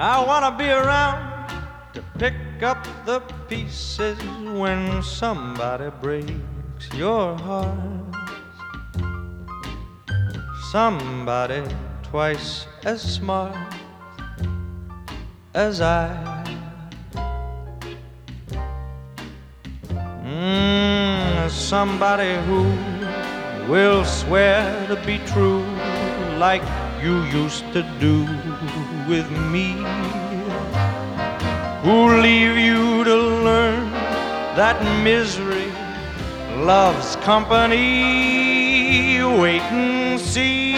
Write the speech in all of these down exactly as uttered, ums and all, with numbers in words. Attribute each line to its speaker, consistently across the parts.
Speaker 1: I wanna be around to pick up the pieces when somebody breaks your heart. Somebody twice as smart as I. Mm, somebody who will swear to be true like you used to do with me, who'll leave you to learn that misery loves company. Wait and see.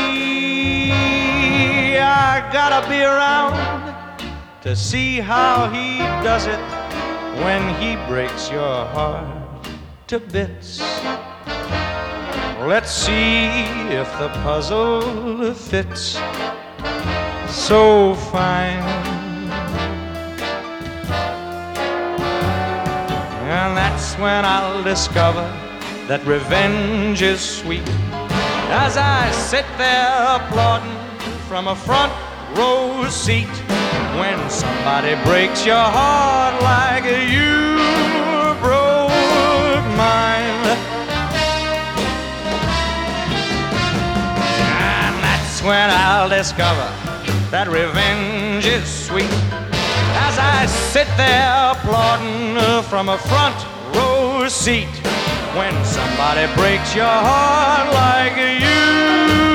Speaker 1: I gotta be around to see how he does it when he breaks your heart to bits. Let's see if the puzzle fits so fine. And that's when I'll discover that revenge is sweet, as I sit there applauding from a front row seat when somebody breaks your heart like you broke mine. And that's when I'll discover that revenge is sweet, as I sit there applauding from a front row seat when somebody breaks your heart like you